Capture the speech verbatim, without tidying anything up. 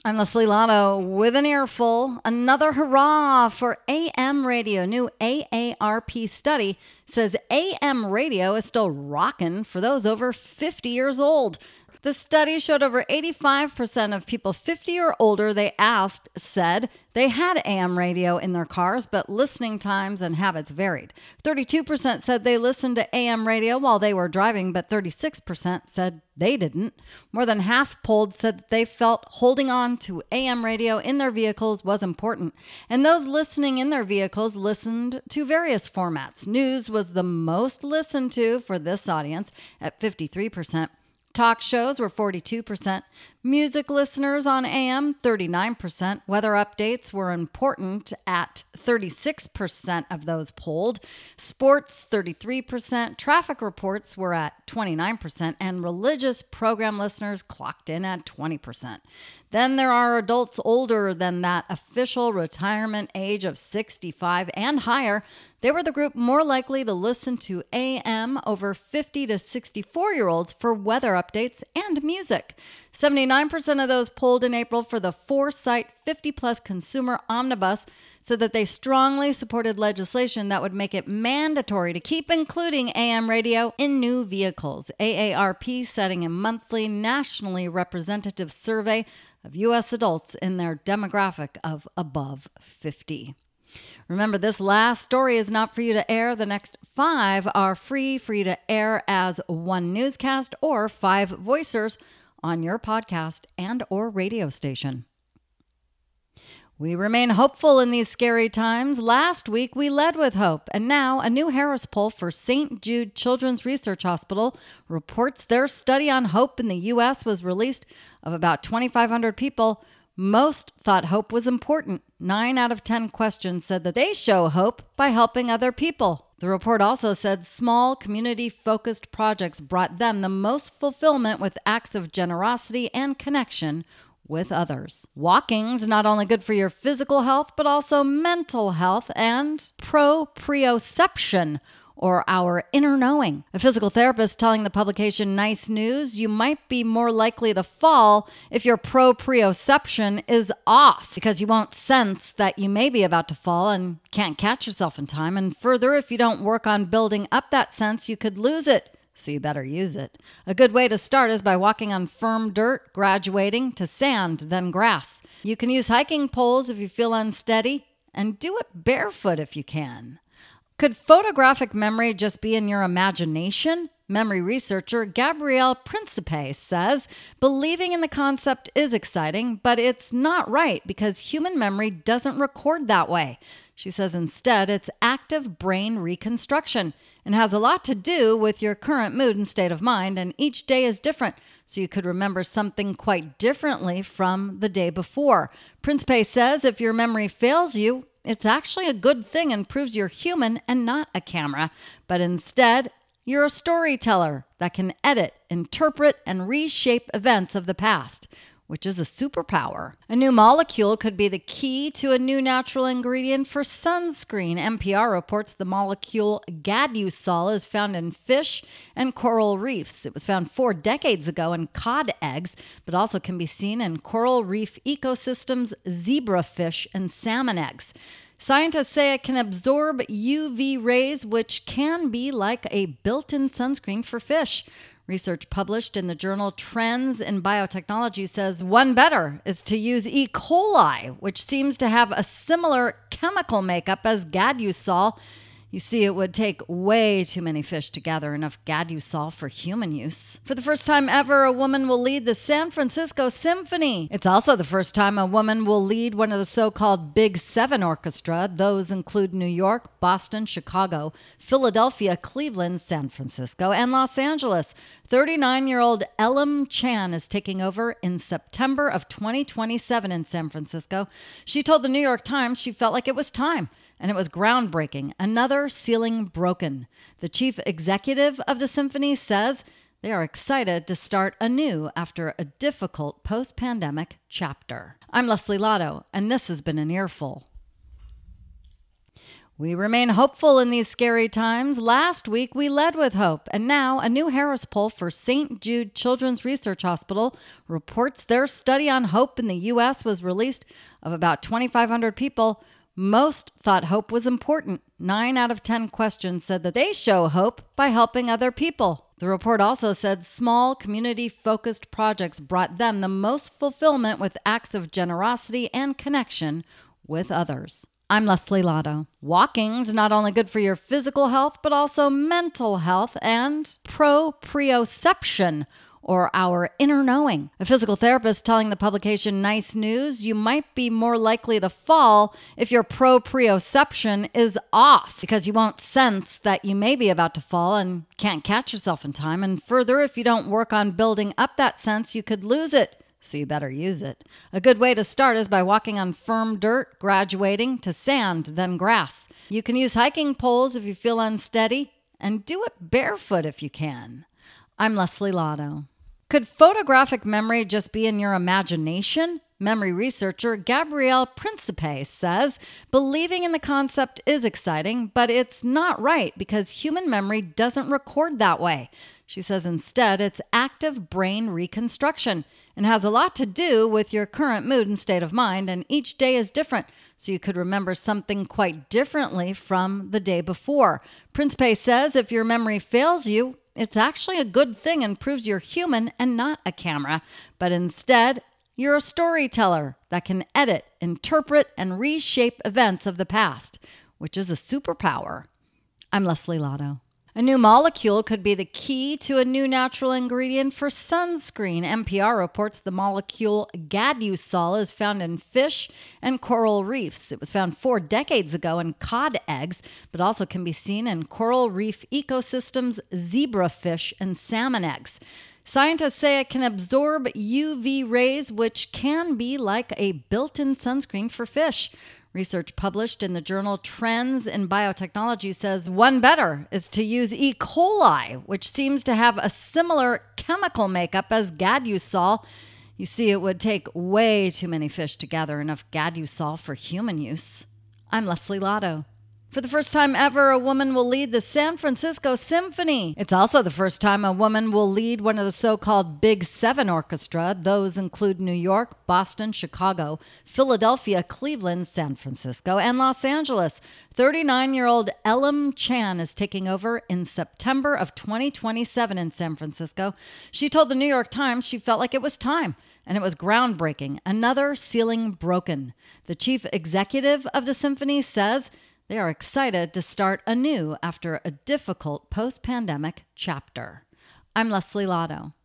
I'm Leslie Lotto with an earful. Another hurrah for A M radio. New A A R P study says A M radio is still rocking for those over fifty years old. The study showed over eighty-five percent of people fifty or older they asked said they had A M radio in their cars, but listening times and habits varied. thirty-two percent said they listened to A M radio while they were driving, but thirty-six percent said they didn't. More than half polled said that they felt holding on to A M radio in their vehicles was important. And those listening in their vehicles listened to various formats. News was the most listened to for this audience at fifty-three percent. Talk shows were forty-two percent. Music listeners on A M, thirty-nine percent. Weather updates were important at thirty-six percent of those polled. Sports, thirty-three percent. Traffic reports were at twenty-nine percent. And religious program listeners clocked in at twenty percent. Then there are adults older than that official retirement age of sixty-five and higher. They were the group more likely to listen to A M over fifty to sixty-four-year-olds for weather updates and music. seventy-nine percent of those polled in April for the Foresight fifty-plus consumer omnibus said that they strongly supported legislation that would make it mandatory to keep including A M radio in new vehicles. A A R P setting a monthly nationally representative survey of U S adults in their demographic of above fifty. Remember, this last story is not for you to air. The next five are free for you to air as one newscast or five voicers on your podcast and or radio station. We remain hopeful in these scary times. Last week, we led with hope, and now a new Harris poll for Saint Jude Children's Research Hospital reports their study on hope in the U S was released of about twenty-five hundred people. Most thought hope was important. Nine out of ten questions said that they show hope by helping other people. The report also said small, community-focused projects brought them the most fulfillment with acts of generosity and connection with others. Walking's not only good for your physical health, but also mental health and proprioception, or our inner knowing. A physical therapist telling the publication Nice News, you might be more likely to fall if your proprioception is off, because you won't sense that you may be about to fall and can't catch yourself in time. And further, if you don't work on building up that sense, you could lose it. So you better use it. A good way to start is by walking on firm dirt, graduating to sand, then grass. You can use hiking poles if you feel unsteady, and do it barefoot if you can. Could photographic memory just be in your imagination? Memory researcher Gabrielle Principe says believing in the concept is exciting, but it's not right because human memory doesn't record that way. She says instead it's active brain reconstruction and has a lot to do with your current mood and state of mind, and each day is different, so you could remember something quite differently from the day before. Principe says if your memory fails you, it's actually a good thing and proves you're human and not a camera, but instead, you're a storyteller that can edit, interpret, and reshape events of the past, which is a superpower. A new molecule could be the key to a new natural ingredient for sunscreen. N P R reports the molecule Gadusol is found in fish and coral reefs. It was found four decades ago in cod eggs, but also can be seen in coral reef ecosystems, zebrafish, and salmon eggs. Scientists say it can absorb U V rays, which can be like a built-in sunscreen for fish. Research published in the journal Trends in Biotechnology says one better is to use E. coli, which seems to have a similar chemical makeup as Gadusol. You see, it would take way too many fish to gather enough Gadusol for human use. For the first time ever, a woman will lead the San Francisco Symphony. It's also the first time a woman will lead one of the so-called Big Seven Orchestra. Those include New York, Boston, Chicago, Philadelphia, Cleveland, San Francisco, and Los Angeles. thirty-nine-year-old Elam Chan is taking over in September of twenty twenty-seven in San Francisco. She told the New York Times she felt like it was time. And it was groundbreaking. Another ceiling broken. The chief executive of the symphony says they are excited to start anew after a difficult post-pandemic chapter. I'm Leslie Lotto, and this has been an Earful. We remain hopeful in these scary times. Last week, we led with hope, and now a new Harris poll for Saint Jude Children's Research Hospital reports their study on hope in the U S was released. Of about twenty-five hundred people, most thought hope was important. Nine out of ten questions said that they show hope by helping other people. The report also said small, community-focused projects brought them the most fulfillment with acts of generosity and connection with others. I'm Leslie Lotto. Walking's not only good for your physical health, but also mental health and proprioception, or our inner knowing. A physical therapist telling the publication Nice News, you might be more likely to fall if your proprioception is off, because you won't sense that you may be about to fall and can't catch yourself in time. And further, if you don't work on building up that sense, you could lose it. So you better use it. A good way to start is by walking on firm dirt, graduating to sand, then grass. You can use hiking poles if you feel unsteady, and do it barefoot if you can. I'm Leslie Lotto. Could photographic memory just be in your imagination? Memory researcher Gabrielle Principe says believing in the concept is exciting, but it's not right because human memory doesn't record that way. She says instead it's active brain reconstruction and has a lot to do with your current mood and state of mind, and each day is different, so you could remember something quite differently from the day before. Principe says if your memory fails you, it's actually a good thing and proves you're human and not a camera, but instead you're a storyteller that can edit, interpret, and reshape events of the past, which is a superpower. I'm Leslie Lotto. A new molecule could be the key to a new natural ingredient for sunscreen. N P R reports the molecule Gadusol is found in fish and coral reefs. It was found four decades ago in cod eggs, but also can be seen in coral reef ecosystems, zebrafish, and salmon eggs. Scientists say it can absorb U V rays, which can be like a built-in sunscreen for fish. Research published in the journal Trends in Biotechnology says one better is to use E. coli, which seems to have a similar chemical makeup as Gadusol. You see, it would take way too many fish to gather enough Gadusol for human use. I'm Leslie Lotto. For the first time ever, a woman will lead the San Francisco Symphony. It's also the first time a woman will lead one of the so-called Big Seven Orchestra. Those include New York, Boston, Chicago, Philadelphia, Cleveland, San Francisco, and Los Angeles. thirty-nine-year-old Elam Chan is taking over in September of twenty twenty-seven in San Francisco. She told the New York Times she felt like it was time, and it was groundbreaking. Another ceiling broken. The chief executive of the symphony says they are excited to start anew after a difficult post-pandemic chapter. I'm Leslie Lotto.